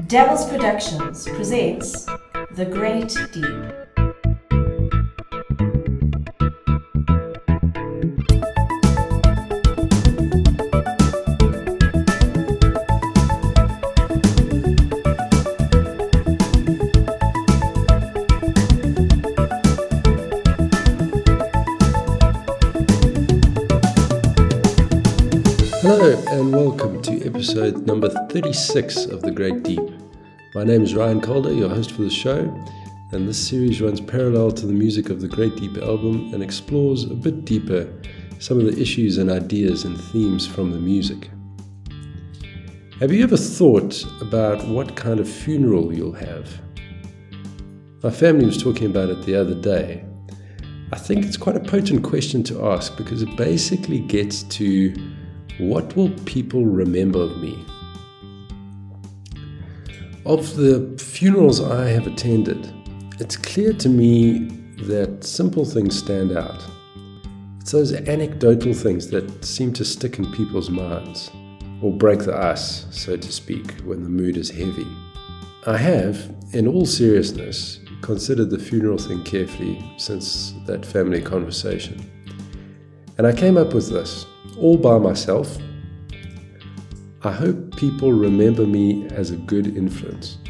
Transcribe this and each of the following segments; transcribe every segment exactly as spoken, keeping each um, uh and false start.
Devils Productions presents The Great Deep. Hello and welcome to episode number thirty-six of The Great Deep. My name is Ryan Calder, your host for the show, and this series runs parallel to the music of the Great Deep album and explores a bit deeper some of the issues and ideas and themes from the music. Have you ever thought about what kind of funeral you'll have? My family was talking about it the other day. I think it's quite a potent question to ask because it basically gets to what will people remember of me? Of the funerals I have attended, it's clear to me that simple things stand out. It's those anecdotal things that seem to stick in people's minds, or break the ice, so to speak, when the mood is heavy. I have, in all seriousness, considered the funeral thing carefully since that family conversation. And I came up with this. All by myself. I hope people remember me as a good influence.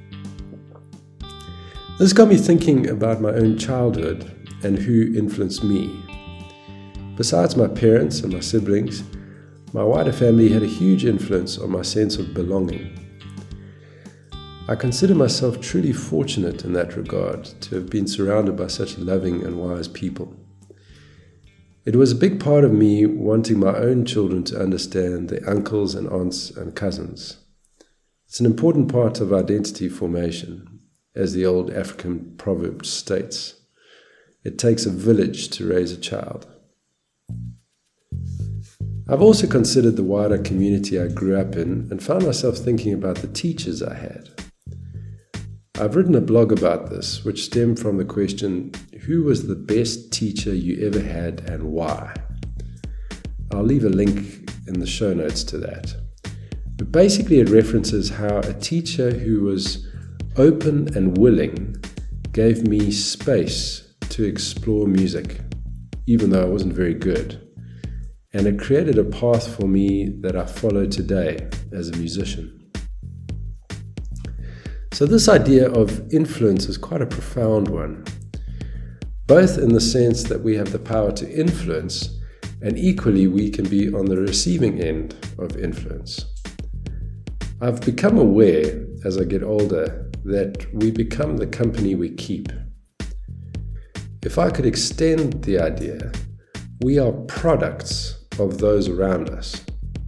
This got me thinking about my own childhood and who influenced me. Besides my parents and my siblings, my wider family had a huge influence on my sense of belonging. I consider myself truly fortunate in that regard to have been surrounded by such loving and wise people. It was a big part of me wanting my own children to understand their uncles and aunts and cousins. It's an important part of identity formation, as the old African proverb states. It takes a village to raise a child. I've also considered the wider community I grew up in and found myself thinking about the teachers I had. I've written a blog about this, which stemmed from the question, who was the best teacher you ever had and why? I'll leave a link in the show notes to that. But basically it references how a teacher who was open and willing gave me space to explore music, even though I wasn't very good. And it created a path for me that I follow today as a musician. So this idea of influence is quite a profound one, both in the sense that we have the power to influence, and equally we can be on the receiving end of influence. I've become aware, as I get older, that we become the company we keep. If I could extend the idea, we are products of those around us.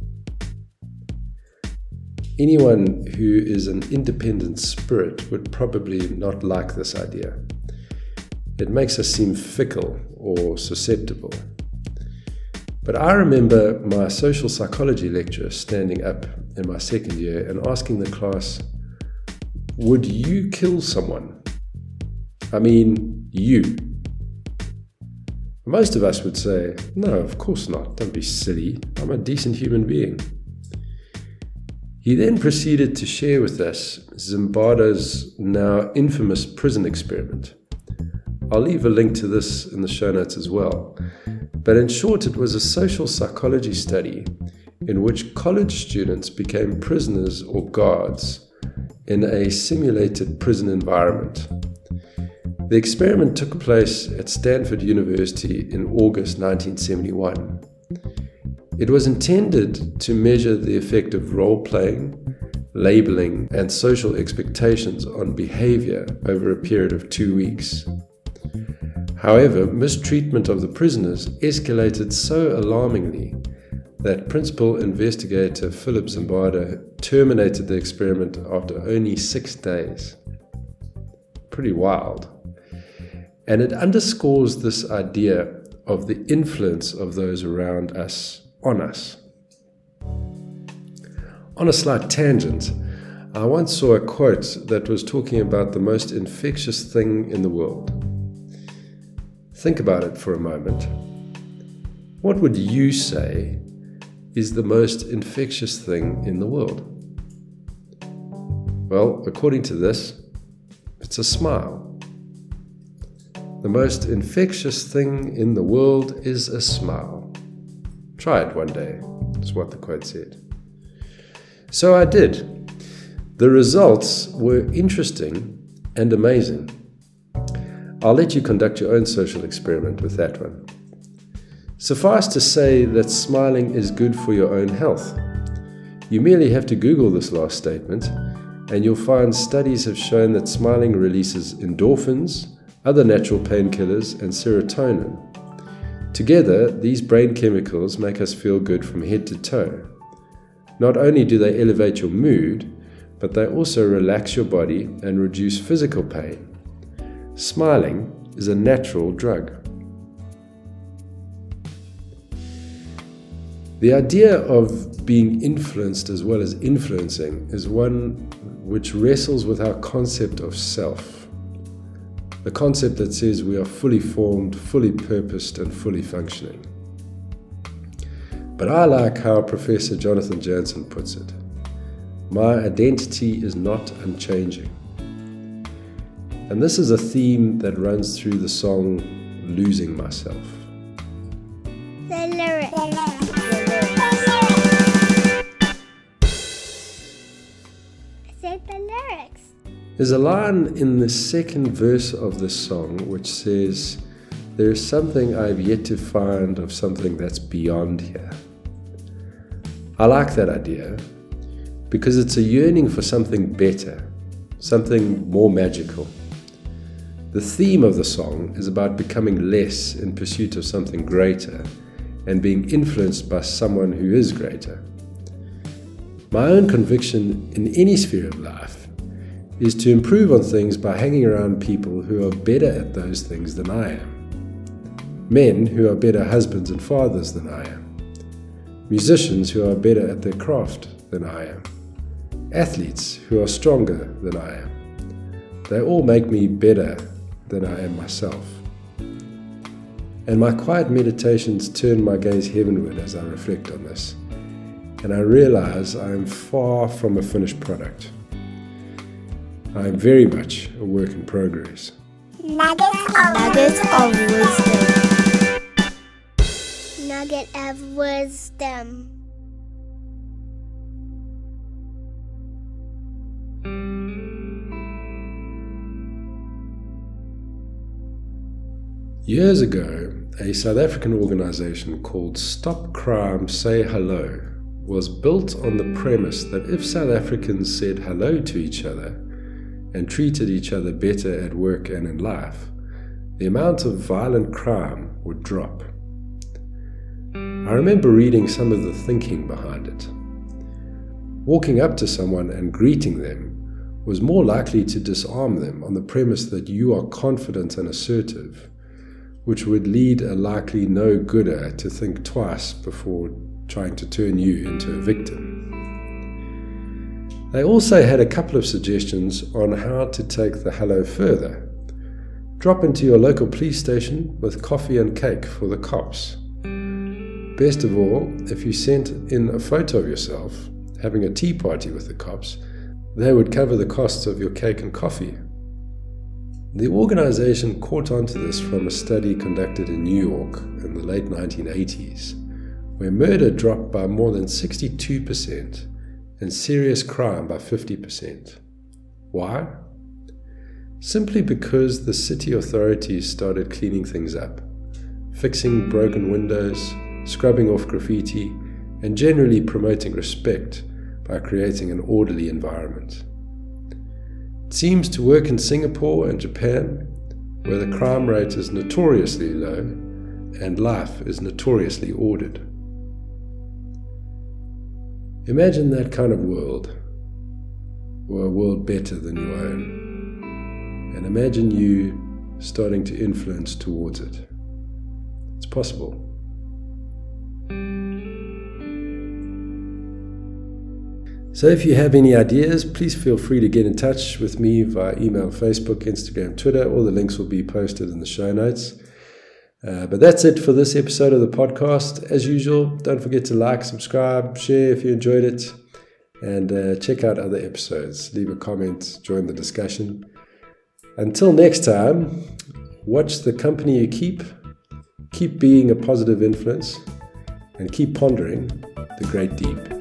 Anyone who is an independent spirit would probably not like this idea. It makes us seem fickle or susceptible. But I remember my social psychology lecturer standing up in my second year and asking the class, would you kill someone? I mean, you. Most of us would say, no, of course not. Don't be silly. I'm a decent human being. He then proceeded to share with us Zimbardo's now infamous prison experiment. I'll leave a link to this in the show notes as well. But in short, it was a social psychology study in which college students became prisoners or guards in a simulated prison environment. The experiment took place at Stanford University in August nineteen seventy-one. It was intended to measure the effect of role-playing, labeling, and social expectations on behavior over a period of two weeks. However, mistreatment of the prisoners escalated so alarmingly that Principal Investigator Philip Zimbardo terminated the experiment after only six days. Pretty wild. And it underscores this idea of the influence of those around us on us. On a slight tangent, I once saw a quote that was talking about the most infectious thing in the world. Think about it for a moment. What would you say is the most infectious thing in the world? Well, according to this, it's a smile. The most infectious thing in the world is a smile. Try it one day, is what the quote said. So I did. The results were interesting and amazing. I'll let you conduct your own social experiment with that one. Suffice to say that smiling is good for your own health. You merely have to Google this last statement, and you'll find studies have shown that smiling releases endorphins, other natural painkillers, and serotonin. Together, these brain chemicals make us feel good from head to toe. Not only do they elevate your mood, but they also relax your body and reduce physical pain. Smiling is a natural drug. The idea of being influenced as well as influencing is one which wrestles with our concept of self. The concept that says we are fully formed, fully purposed, and fully functioning. But I like how Professor Jonathan Jansen puts it. My identity is not unchanging. And this is a theme that runs through the song Losing Myself. The lyrics. Say the lyrics. There's a line in the second verse of this song which says, "There is something I have yet to find of something that's beyond here." I like that idea because it's a yearning for something better, something more magical. The theme of the song is about becoming less in pursuit of something greater and being influenced by someone who is greater. My own conviction in any sphere of life is to improve on things by hanging around people who are better at those things than I am. Men who are better husbands and fathers than I am. Musicians who are better at their craft than I am. Athletes who are stronger than I am. They all make me better than I am myself. And my quiet meditations turn my gaze heavenward as I reflect on this, and I realize I am far from a finished product. I am very much a work in progress. Nuggets of, Nuggets of wisdom. Nugget of wisdom. Years ago, a South African organization called Stop Crime Say Hello was built on the premise that if South Africans said hello to each other and treated each other better at work and in life, the amount of violent crime would drop. I remember reading some of the thinking behind it. Walking up to someone and greeting them was more likely to disarm them on the premise that you are confident and assertive, which would lead a likely no-gooder to think twice before trying to turn you into a victim. They also had a couple of suggestions on how to take the hello further. Drop into your local police station with coffee and cake for the cops. Best of all, if you sent in a photo of yourself having a tea party with the cops, they would cover the costs of your cake and coffee. The organization caught on to this from a study conducted in New York in the late nineteen eighties, where murder dropped by more than sixty-two percent and serious crime by fifty percent. Why? Simply because the city authorities started cleaning things up, fixing broken windows, scrubbing off graffiti, and generally promoting respect by creating an orderly environment. It seems to work in Singapore and Japan, where the crime rate is notoriously low and life is notoriously ordered. Imagine that kind of world, or a world better than your own, and imagine you starting to influence towards it. It's possible. So if you have any ideas, please feel free to get in touch with me via email, Facebook, Instagram, Twitter. All the links will be posted in the show notes. Uh, but that's it for this episode of the podcast. As usual, don't forget to like, subscribe, share if you enjoyed it. and uh, check out other episodes. Leave a comment, join the discussion. Until next time, watch the company you keep, keep being a positive influence, and keep pondering the great deep.